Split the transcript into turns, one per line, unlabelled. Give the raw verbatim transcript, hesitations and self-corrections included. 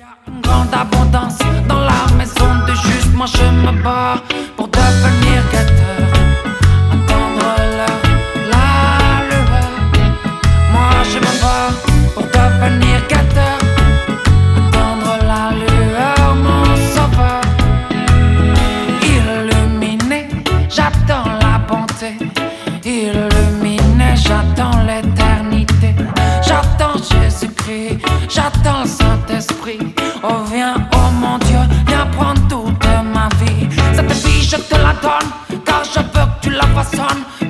a une grande abondance dans la maison de juste. Moi je me bats pour devenir guetteur, entendre leur la lueur. Moi je me bats pour devenir guetteur, entendre la lueur, mon sauveur. Illuminé, j'attends la bonté. Illuminé, j'attends l'éternité. J'attends Jésus-Christ, j'attends le Saint-Esprit. Oh viens, oh mon Dieu, viens prendre toute ma vie. Cette vie je te la donne, car je veux que tu la façonnes.